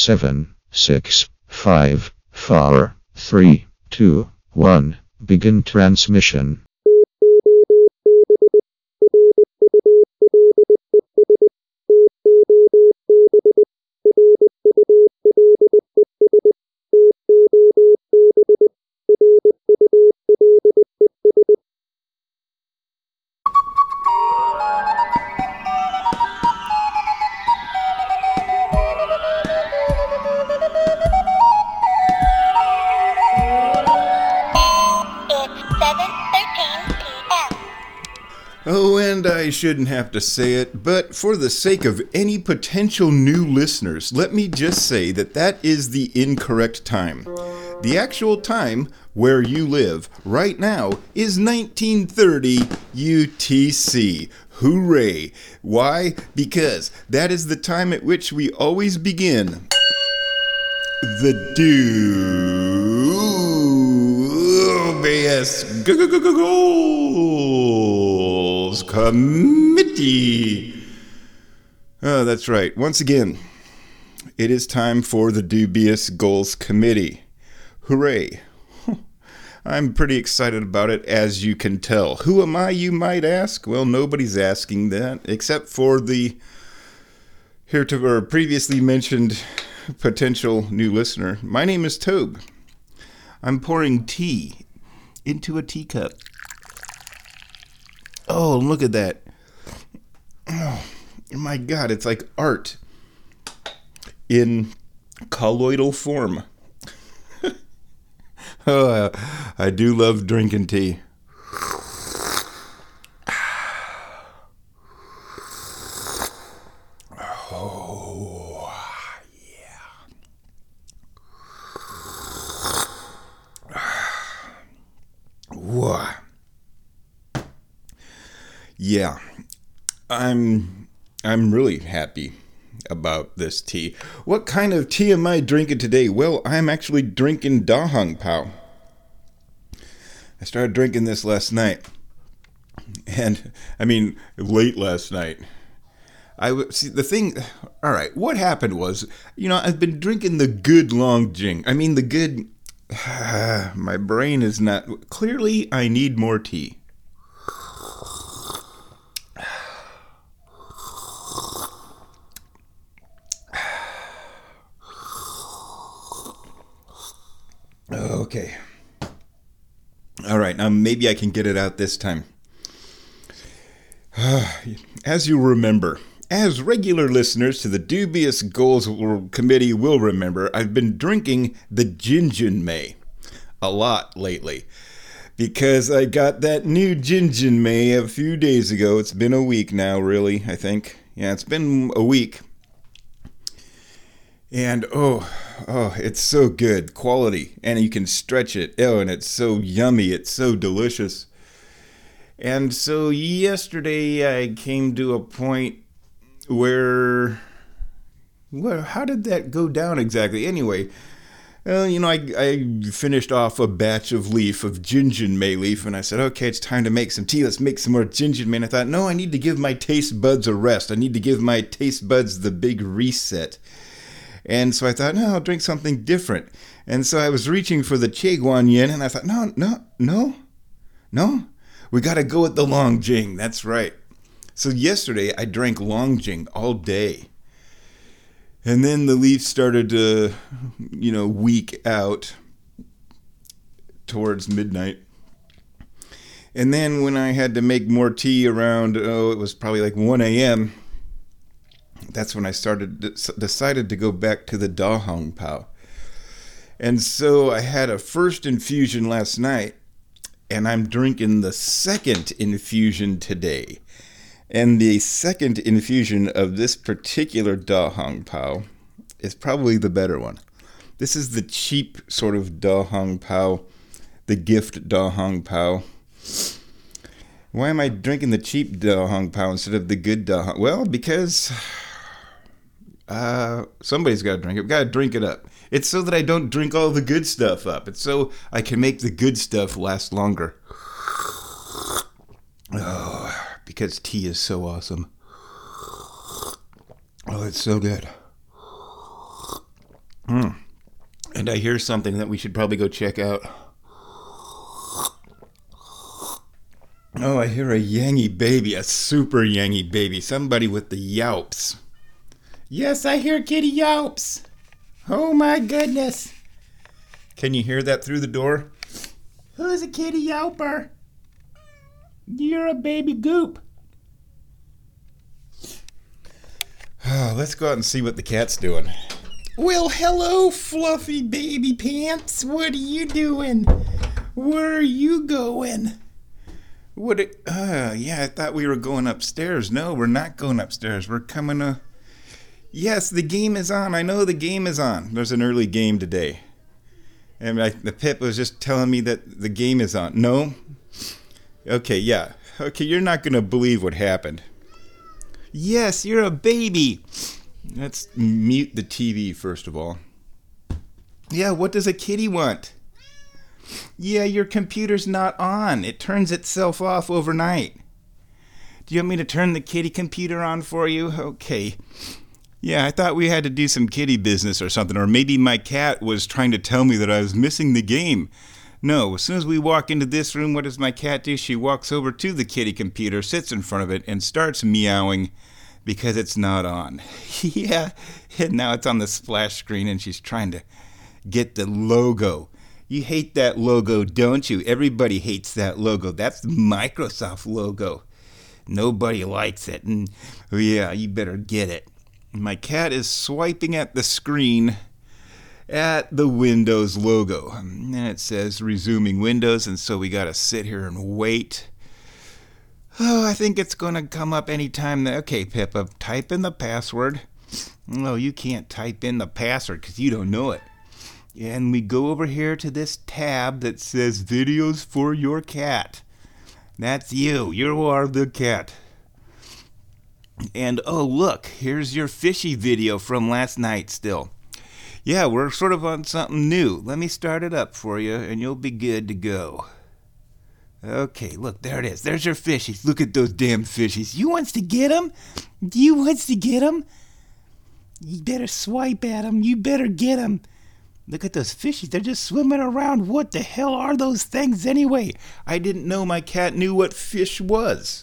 7, 6, 5, 4, 3, 2, 1. Begin transmission. Oh, and I shouldn't have to say it, but for the sake of any potential new listeners, let me just say that that is the incorrect time. The actual time where you live right now is 1930 UTC. Hooray! Why? Because that is the time at which we always begin the Dubious Goals Committee. Oh, that's right. Once again, it is time for the Dubious Goals Committee. Hooray. I'm pretty excited about it, as you can tell. Who am I, you might ask? Well, nobody's asking that, except for the heretofore previously mentioned potential new listener. My name is Tobe. I'm pouring tea into a teacup. Oh, look at that. Oh, my God, it's like art in colloidal form. Oh, I do love drinking tea. Oh, yeah. Whoa. Yeah, I'm really happy about this tea. What kind of tea am I drinking today? Well, I'm actually drinking Da Hong Pao. I started drinking this last night. And, late last night. See, the thing, all right, what happened was, I've been drinking the good Long Jing. The good, my brain is not, clearly I need more tea. Okay. All right, now maybe I can get it out this time. As you remember, as regular listeners to the Dubious Goals Committee will remember, I've been drinking the Jinjin Mei a lot lately because I got that new Jinjin Mei a few days ago. It's been a week now, really, I think. Yeah, it's been a week. And it's so good, quality, and you can stretch it. Oh, and it's so yummy, it's so delicious. And so yesterday I came to a point where, how did that go down exactly? Anyway, I finished off a batch of Jinjin Mei leaf, and I said, okay, it's time to make some tea. Let's make some more Jinjin Mei. And I thought, no, I need to give my taste buds a rest. I need to give my taste buds the big reset. And so I thought, no, I'll drink something different. And so I was reaching for the Che Guan Yin, and I thought, no. We got to go with the Long Jing. That's right. So yesterday, I drank Long Jing all day. And then the leaf started to, weak out towards midnight. And then when I had to make more tea around, it was probably like 1 a.m., that's when I decided to go back to the Da Hong Pao. And so I had a first infusion last night, and I'm drinking the second infusion today. And the second infusion of this particular Da Hong Pao is probably the better one. This is the cheap sort of Da Hong Pao, the gift Da Hong Pao. Why am I drinking the cheap Da Hong Pao instead of the good Da Hong? Well, because somebody's got to drink it. Got to drink it up. It's so that I don't drink all the good stuff up. It's so I can make the good stuff last longer. Oh, because tea is so awesome. Oh, it's so good. And I hear something that we should probably go check out. Oh, I hear a yangy baby, a super yangy baby. Somebody with the yelps. Yes, I hear kitty yelps. Oh my goodness. Can you hear that through the door? Who's a kitty yelper? You're a baby goop. Oh, let's go out and see what the cat's doing. Well, hello, fluffy baby pants. What are you doing? Where are you going? Yeah, I thought we were going upstairs. No, we're not going upstairs. We're coming Yes, the game is on. I know the game is on. There's an early game today. And the Pip was just telling me that the game is on. No? Okay, yeah. Okay, you're not going to believe what happened. Yes, you're a baby. Let's mute the TV first of all. Yeah, what does a kitty want? Yeah, your computer's not on. It turns itself off overnight. Do you want me to turn the kitty computer on for you? Okay. Yeah, I thought we had to do some kitty business or something, or maybe my cat was trying to tell me that I was missing the game. No, as soon as we walk into this room, what does my cat do? She walks over to the kitty computer, sits in front of it, and starts meowing because it's not on. Yeah, and now it's on the splash screen, and she's trying to get the logo. You hate that logo, don't you? Everybody hates that logo. That's the Microsoft logo. Nobody likes it. And yeah, you better get it. My cat is swiping at the screen at the Windows logo. And it says resuming Windows, and so we got to sit here and wait. Oh, I think it's going to come up anytime. Okay, Pippa, type in the password. No, you can't type in the password because you don't know it. And we go over here to this tab that says videos for your cat. That's you. You are the cat. And oh, look, here's your fishy video from last night still. Yeah, we're sort of on something new. Let me start it up for you, and you'll be good to go. Okay, look, there it is. There's your fishies. Look at those damn fishies. You wants to get them? You wants to get them? You better swipe at them. You better get them. Look at those fishies. They're just swimming around. What the hell are those things anyway? I didn't know my cat knew what fish was.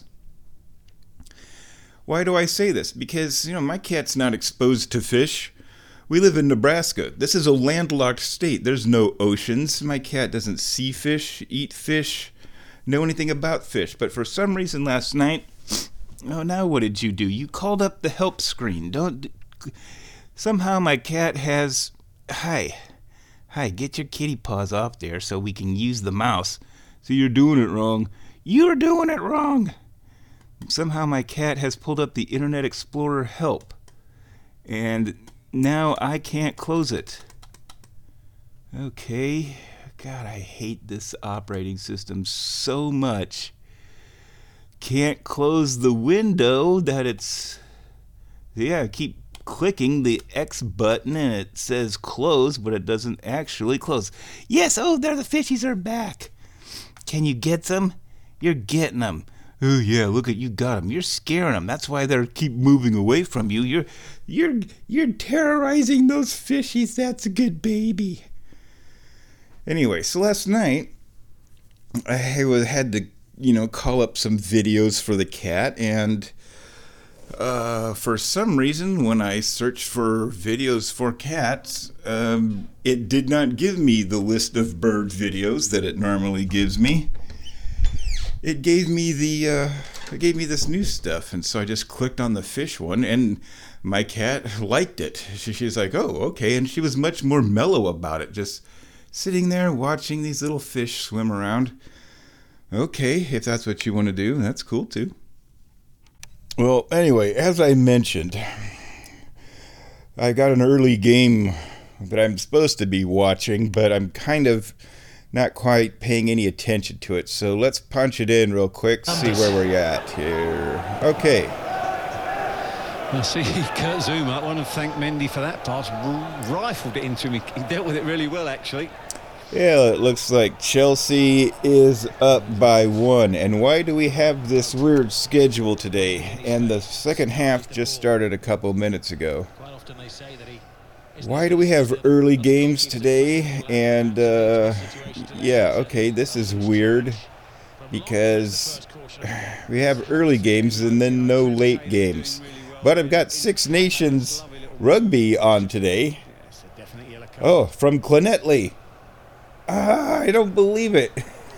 Why do I say this? Because, my cat's not exposed to fish. We live in Nebraska. This is a landlocked state. There's no oceans. My cat doesn't see fish, eat fish, know anything about fish. But for some reason last night, now what did you do? You called up the help screen. Somehow my cat has... Hi, get your kitty paws off there so we can use the mouse. So you're doing it wrong. You're doing it wrong. Somehow my cat has pulled up the Internet Explorer help. And now I can't close it. Okay. God, I hate this operating system so much. Can't close the window that it's... Yeah, I keep clicking the X button and it says close, but it doesn't actually close. Yes, oh, there the fishies are back. Can you get them? You're getting them. Oh yeah, look at you got them. You're scaring them. That's why they keep moving away from you. You're terrorizing those fishies. That's a good baby. Anyway, so last night I had to call up some videos for the cat, and for some reason when I searched for videos for cats, it did not give me the list of bird videos that it normally gives me. It gave me this new stuff, and so I just clicked on the fish one, and my cat liked it. She's like, oh, okay, and she was much more mellow about it, just sitting there watching these little fish swim around. Okay, if that's what you want to do, that's cool too. Well, anyway, as I mentioned, I got an early game that I'm supposed to be watching, but I'm kind of not quite paying any attention to it. So let's punch it in real quick, see where we're at here. Okay. Well, see, Kurt Zouma, I want to thank Mendy for that pass. Rifled it into him. He dealt with it really well, actually. Yeah, it looks like Chelsea is up by 1. And why do we have this weird schedule today? And the second half just started a couple minutes ago. Quite often they say that he Why do we have early games today? And, yeah, okay, this is weird because we have early games and then no late games. But I've got Six Nations rugby on today. Oh, from Llanelli. I don't believe it.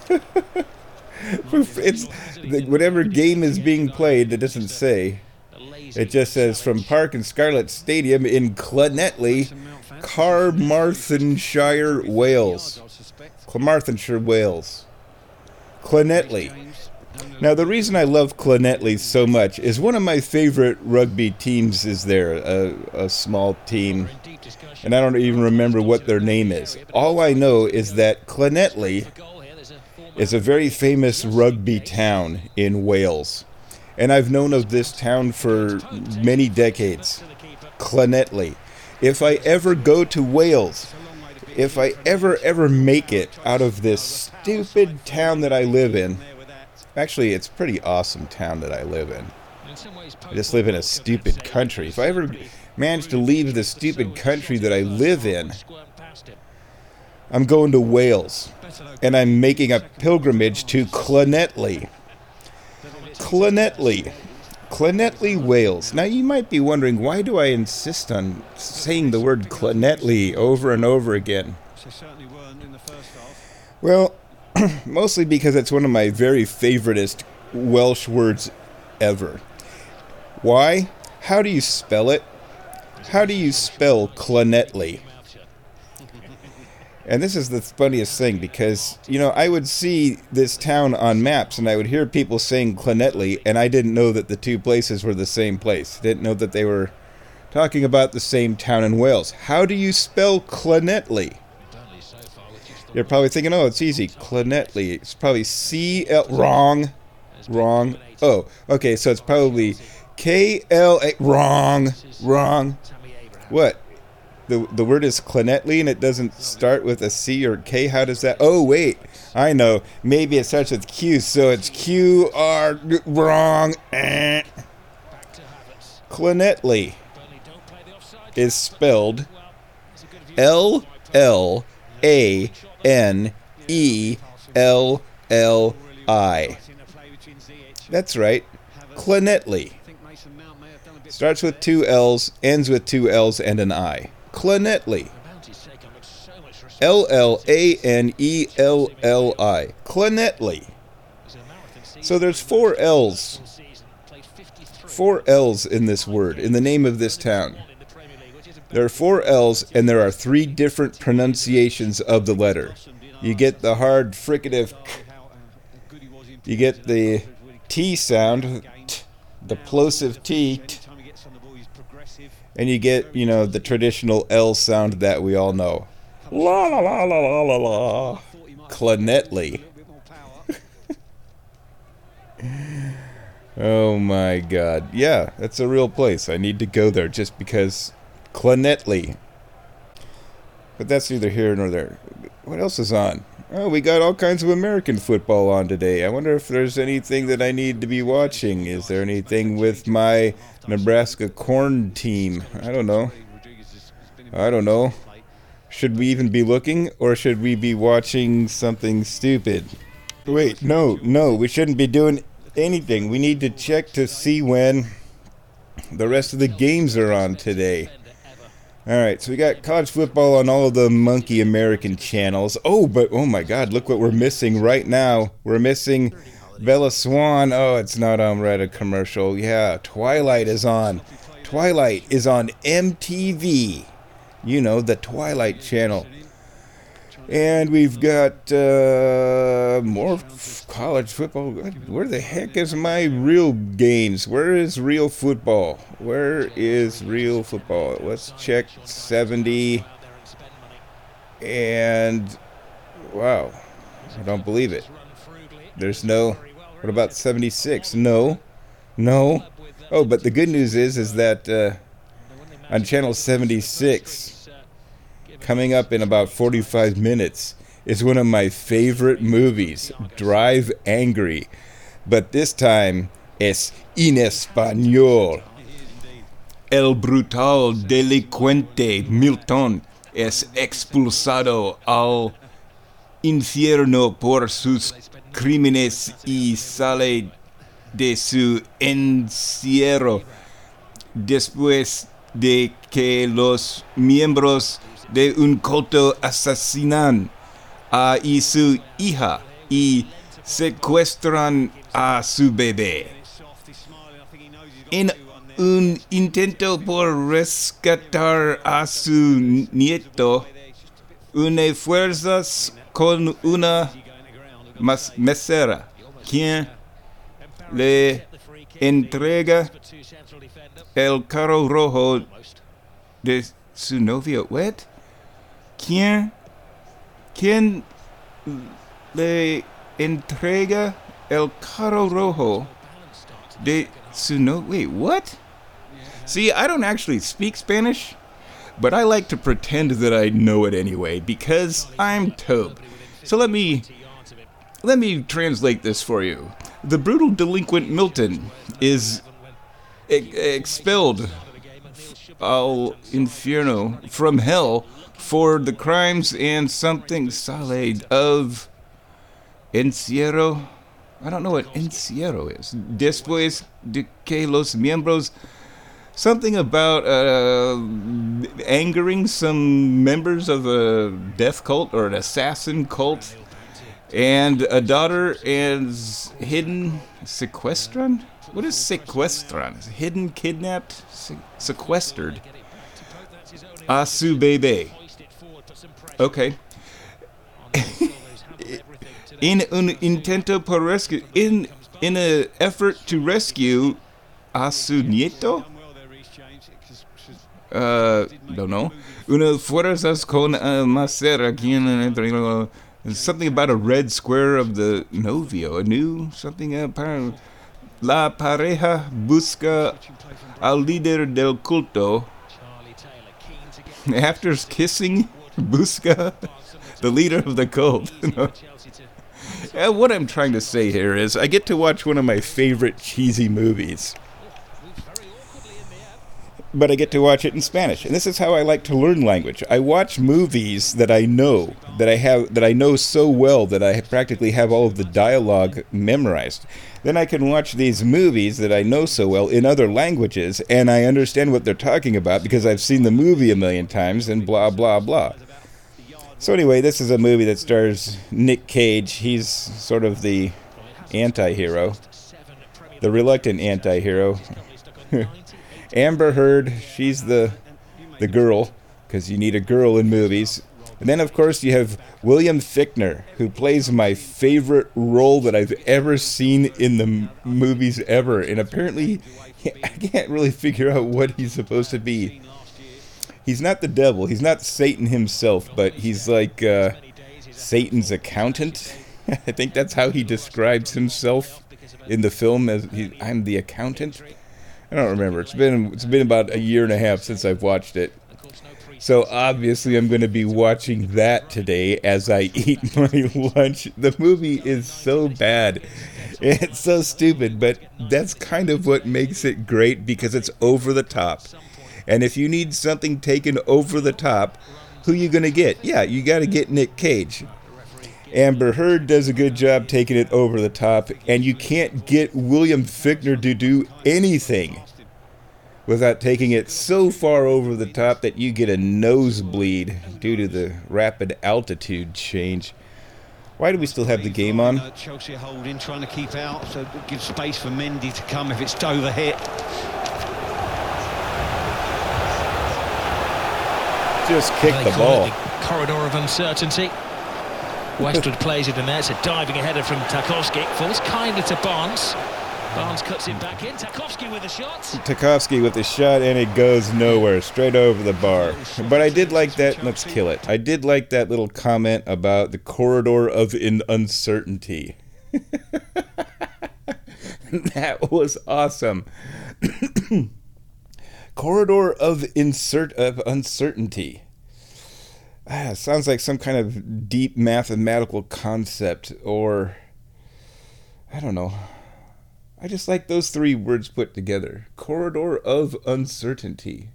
It's whatever game is being played, it doesn't say. It just says from Park and Scarlet Stadium in Llanelli, Carmarthenshire, Wales. Carmarthenshire, Wales. Llanelli. Now, the reason I love Llanelli so much is one of my favorite rugby teams is there, a small team, and I don't even remember what their name is. All I know is that Llanelli is a very famous rugby town in Wales, and I've known of this town for many decades. Llanelli. If I ever go to Wales, if I ever make it out of this stupid town that I live in, actually, it's a pretty awesome town that I live in. I just live in a stupid country. If I ever manage to leave the stupid country that I live in, I'm going to Wales. And I'm making a pilgrimage to Llanelli. Llanelli. Llanelli, Wales. Now, you might be wondering, why do I insist on saying the word Llanelli over and over again? Well, mostly because it's one of my very favoriteest Welsh words ever. Why? How do you spell it? How do you spell Llanelli? And this is the funniest thing because, you know, I would see this town on maps and I would hear people saying Llanelli, and I didn't know that the two places were the same place. Didn't know that they were talking about the same town in Wales. How do you spell Llanelli? You're probably thinking, oh, it's easy. Llanelli. It's probably C-L... Wrong. Oh, okay, so it's probably K-L-A... Wrong. What? The word is Llanelli and it doesn't start with a C or K? How does that... Oh, wait. I know. Maybe it starts with Q, so it's Q-R... Wrong. Llanelli is spelled L-L-A-N-E-L-L-I. That's right. Llanelli. Starts with two L's, ends with two L's and an I. Llanelli. L-L-A-N-E-L-L-I. Llanelli. So there's four L's. Four L's in this word, in the name of this town. There are four L's, and there are three different pronunciations of the letter. You get the hard fricative k. You get the T sound, t, the plosive T, t. And you get, you know, the traditional L sound that we all know. La la la la la la la. Llanelli. Oh my God. Yeah, that's a real place. I need to go there just because Llanelli. But that's neither here nor there. What else is on? Oh, we got all kinds of American football on today. I wonder if there's anything that I need to be watching. Is there anything with my Nebraska corn team? I don't know. Should we even be looking, or should we be watching something stupid? Wait, no, we shouldn't be doing anything. We need to check to see when the rest of the games are on today. Alright, so we got college football on all of the monkey American channels. Oh, but oh my God, look what we're missing right now. We're missing Bella Swan. Oh, it's not on. We're at a commercial. Yeah, Twilight is on. Twilight is on MTV. You know, the Twilight Channel. And we've got more college football. Where the heck is my real games? Where is real football? Let's check 70. And, wow, I don't believe it. There's no, what about 76? No. Oh, but the good news is that on channel 76, coming up in about 45 minutes, is one of my favorite movies, Drive Angry. But this time, es en español. el brutal delincuente Milton es expulsado al infierno por sus crímenes y sale de su encierro después de que los miembros de un culto asesinan a su hija y secuestran a su bebé. En un intento por rescatar a su nieto, une fuerzas con una mesera, quien le entrega el carro rojo de su novio. ¿What? ¿Quién le entrega el carro rojo de su novio? Wait, what? See, I don't actually speak Spanish, but I like to pretend that I know it anyway because I'm Tobe. So let me translate this for you. The brutal delinquent Milton is expelled al infierno, from hell, for the crimes and something sale of encierro. I don't know what encierro is. Después de que los miembros, something about angering some members of a death cult or an assassin cult, and a daughter is hidden sequestran? What is sequestran? Hidden, kidnapped, sequestered. A su bebé. Okay. In un intento por rescue, in an effort to rescue a su nieto? Don't know. Una fuerzas con macera, quien something about a red square of the novio, a new something. La pareja busca al líder del culto. After kissing, busca the leader of the cult. What I'm trying to say here is I get to watch one of my favorite cheesy movies, but I get to watch it in Spanish. And this is how I like to learn language. I watch movies that I know, that I know so well that I practically have all of the dialogue memorized. Then I can watch these movies that I know so well in other languages, and I understand what they're talking about because I've seen the movie a million times and blah, blah, blah. So anyway, this is a movie that stars Nick Cage. He's sort of the anti-hero, the reluctant anti-hero. Amber Heard, she's the girl, because you need a girl in movies. And then, of course, you have William Fichtner, who plays my favorite role that I've ever seen in the movies ever. And apparently, I can't really figure out what he's supposed to be. He's not the devil. He's not Satan himself, but he's like Satan's accountant. I think that's how he describes himself in the film, as I'm the accountant. I don't remember. It's been about a year and a half since I've watched it. So obviously I'm going to be watching that today as I eat my lunch. The movie is so bad. It's so stupid, but that's kind of what makes it great because it's over the top. And if you need something taken over the top, who you going to get? Yeah, you got to get Nick Cage. Amber Heard does a good job taking it over the top, and you can't get William Fichtner to do anything without taking it so far over the top that you get a nosebleed due to the rapid altitude change. Why do we still have the game on? Chelsea holding, trying to keep out, so give space for Mendy to come if it's Dover hit. Just kick the ball. Corridor of uncertainty. Westwood plays it in there. It's a diving header from Tarkowski. Falls kindly to Barnes. Barnes cuts it back in. Tarkowski with a shot. Tarkowski with a shot, and it goes nowhere. Straight over the bar. But I did like that. Let's kill it. I did like that little comment about the corridor of uncertainty. That was awesome. Corridor of uncertainty. Sounds like some kind of deep mathematical concept, or I don't know. I just like those three words put together. Corridor of uncertainty.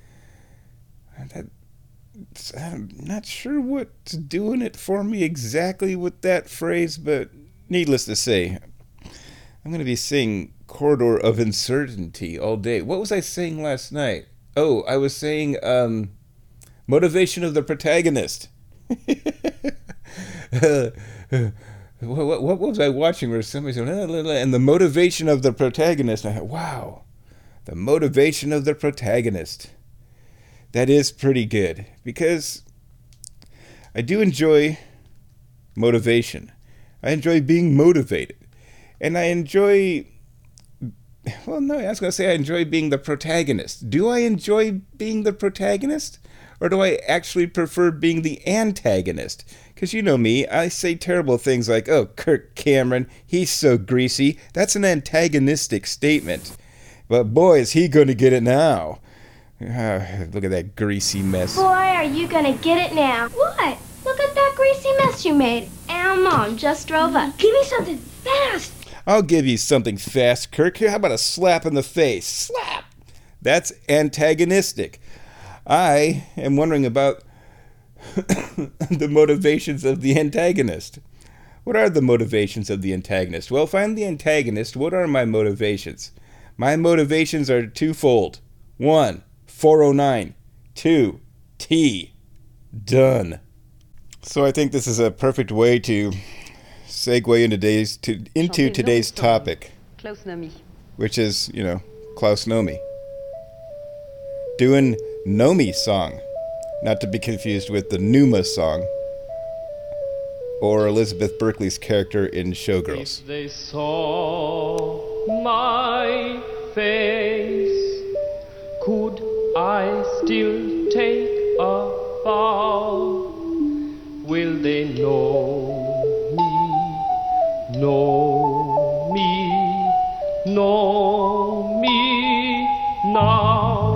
I'm not sure what's doing it for me exactly with that phrase, but needless to say, I'm going to be saying corridor of uncertainty all day. What was I saying last night? Oh, I was saying motivation of the protagonist. What was I watching where somebody said, and the motivation of the protagonist? I thought, wow, the motivation of the protagonist. That is pretty good, because I do enjoy motivation. I enjoy being motivated. And I enjoy, well, no, I was going to say I enjoy being the protagonist. Do I enjoy being the protagonist? Or do I actually prefer being the antagonist? Because you know me, I say terrible things like, oh, Kirk Cameron, he's so greasy. That's an antagonistic statement. But boy, is he going to get it now. Look at that greasy mess. Boy, are you going to get it now. What? Look at that greasy mess you made. Our Mom just drove up. Give me something fast. I'll give you something fast, Kirk. How about a slap in the face? Slap! That's antagonistic. I am wondering about the motivations of the antagonist. What are the motivations of the antagonist? Well, if I'm the antagonist, what are my motivations? My motivations are twofold. 1, 409. 2, T. Done. So I think this is a perfect way to segue into today's topic, which is, Klaus Nomi. Doing Nomi song, not to be confused with the Numa song, or Elizabeth Berkley's character in Showgirls. If they saw my face, could I still take a bow? Will they know me, know me, know me now?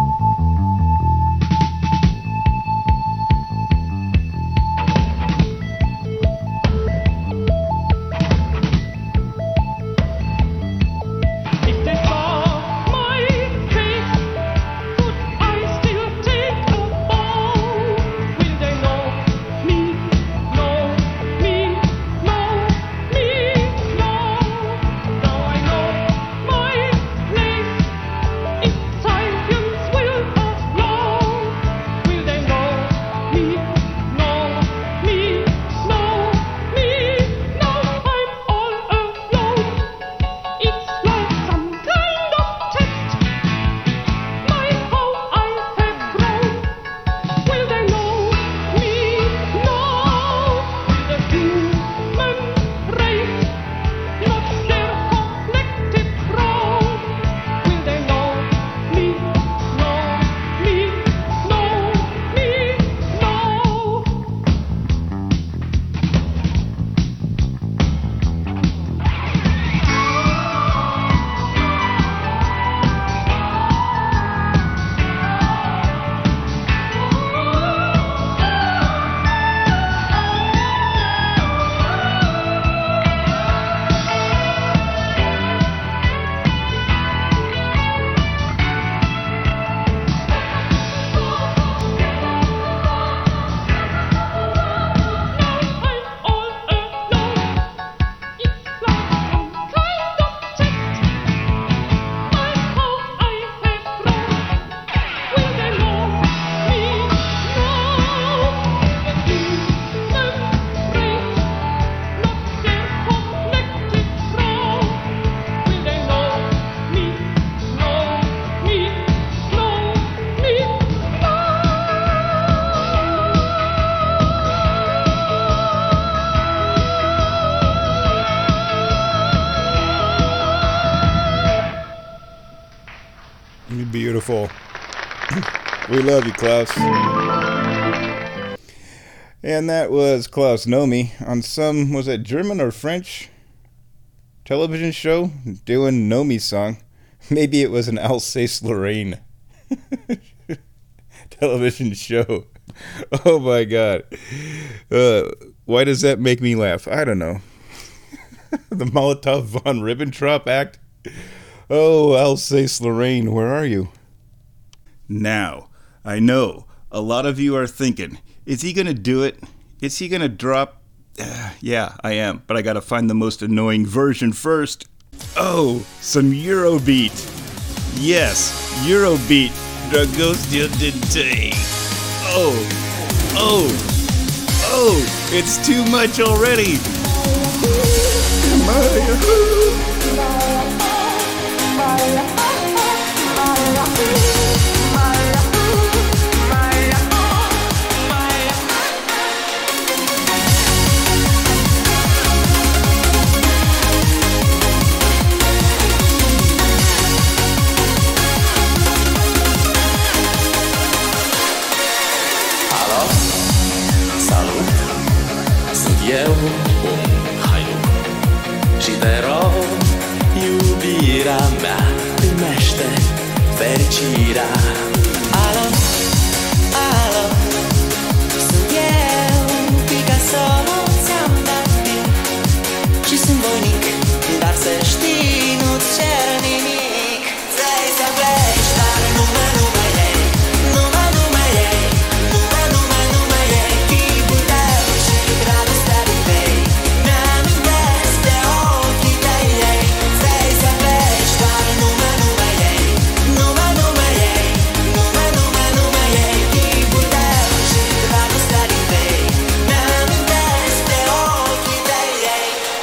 Beautiful. We love you, Klaus. And that was Klaus Nomi on some, was it German or French television show doing Nomi's song. Maybe it was an Alsace-Lorraine television show. Oh my God. Why does that make me laugh? I don't know. The Molotov von Ribbentrop Act? Oh, Alsace-Lorraine, where are you? Now, I know a lot of you are thinking, is he going to do it? Is he going to drop? Yeah, I am, but I got to find the most annoying version first. Oh, some Eurobeat. Yes, Eurobeat. Dragostea Dinte. Oh, it's too much already. Eu haiu și te rog, iubirea mea, primește fericirea. Alo, alo, sunt eu, Picasso, ți-am dat timp și sunt voinic, dar să știi, nu-ți cer nimic. Vrei să pleci, dar numai ei, numai ei, numai ei, chipul tău și dragostea din vei. Mi-amintesc de ochii tăi ei. Vrei să pleci, dar numai ei, numai ei, numai ei, chipul tău și dragostea din vei. Mi-amintesc de ochii tăi ei.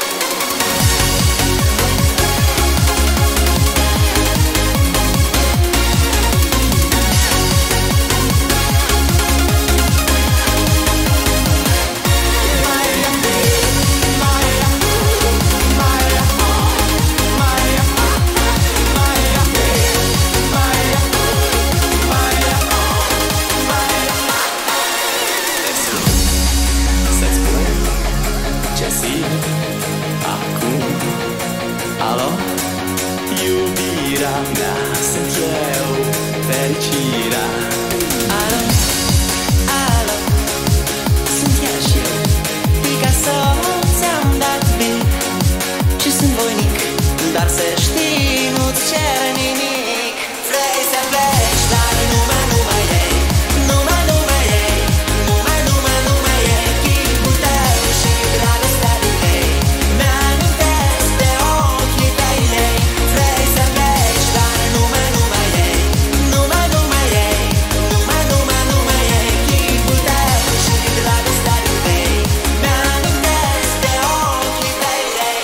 Să-ți spun ce simt acum. Alo, iubirea mea, sunt eu, fericirea. Alo, alo, sunt chiar și eu, Picasso, ți-am dat bine și sunt voinic, dar să știi, nu-ți cer nimic. Vrei să pleci, dar numai ei, numai ei, numai ei, chipul tău și dragostea din vei. Mi-amintesc de ochii tăi ei. Vrei să pleci, dar numai ei, numai ei, numai ei, chipul tău și dragostea din vei. Mi-amintesc de ochii tăi ei.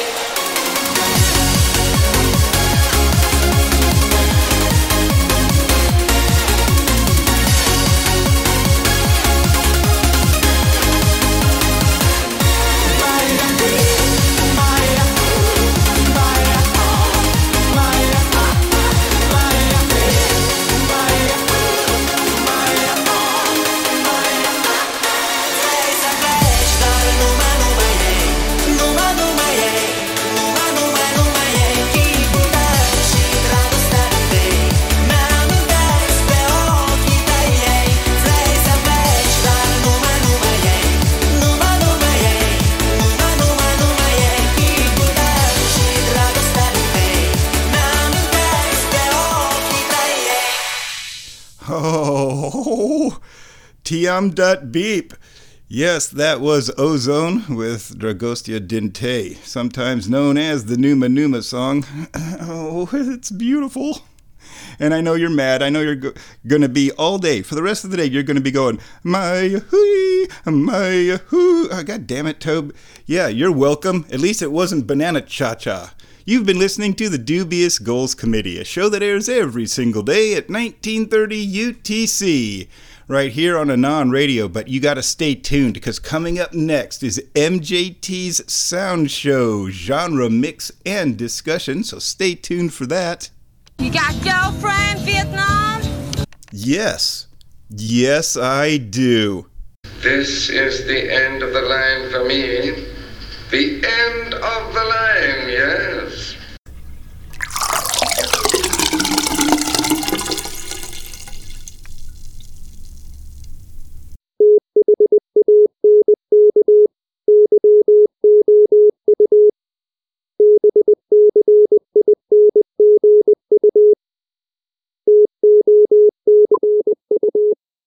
Vrei să pleci, dar numai ei, numai ei, numai ei, chipul tău și dragostea din vei. Mi-amintesc de ochii tăi ei. Vrei să pleci, dar numai ei, numai ei, numai ei, chipul tău și dragostea din vei. Mi-amintesc de ochii tăi ei. Oh, Tiam.beep. Yes, that was Ozone with Dragostea Dinte, sometimes known as the Numa Numa song. Oh, it's beautiful. And I know you're mad. I know you're going to be all day. For the rest of the day, you're going to be going, my hoo, my hoo. Oh, God damn it, Tobe. Yeah, you're welcome. At least it wasn't Banana Cha-Cha. You've been listening to the Dubious Goals Committee, a show that airs every single day at 1930 UTC, right here on Anon Radio. But you got to stay tuned, because coming up next is MJT's Sound Show, genre mix and discussion, so stay tuned for that. You got girlfriend, Vietnam? Yes, I do. This is the end of the line for me. The end of the line.